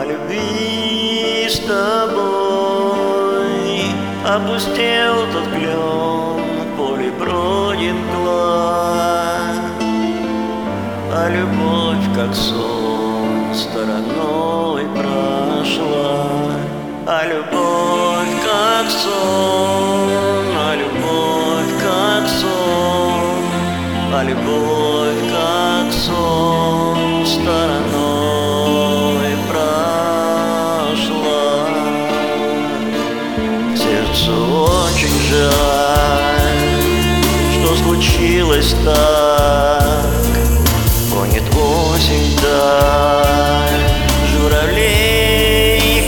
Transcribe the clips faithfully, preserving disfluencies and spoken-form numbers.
любви с тобой. Опустел тот клен, в поле бродит мгла, а любовь, как сон, стороной прошла. А любовь, как сон, а любовь, как сон, а любовь, как сон, стороной прошла. Сердцу очень жаль, что случилось так. Гонит осень даль, журавлей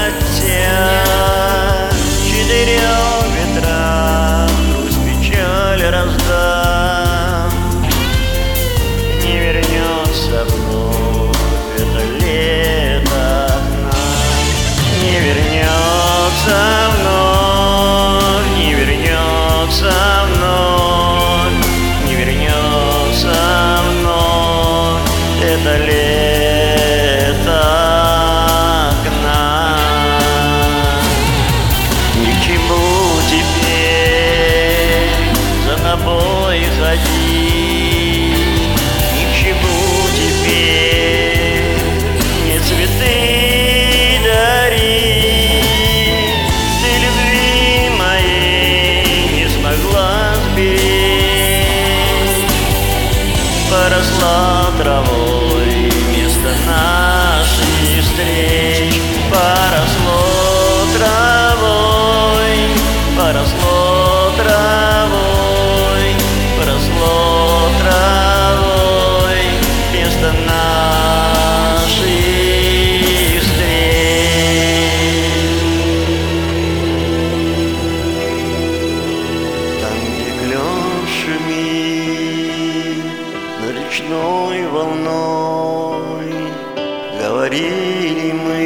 хотят. Четырех ветрах грусть, печаль раздам. Не вернется вновь это лето к нам. Не вернется вновь, не вернется вновь, не вернется вновь это лето к нам. Ни к чему теперь за тобой ходить, ни к чему теперь мне цветы дарить. Ты любви моей не смогла сберечь, поросла травой вместо наших встреч. Поросло травой, поросло травой, поросло травой вместо наших встреч. Там, где клен шумит над речной волной, говорили мы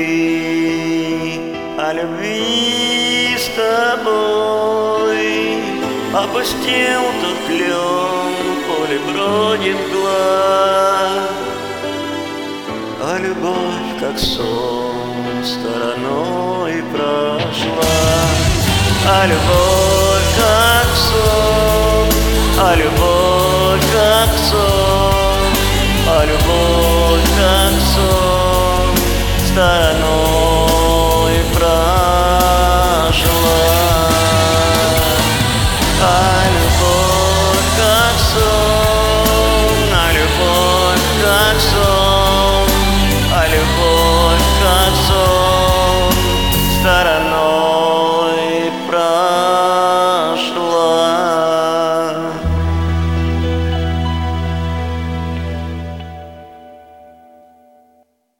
о любви с тобой. Опустел тот клен, в поле бродит мгла, а любовь, как сон, стороной прошла. А любовь, как сон, а любовь, как сон,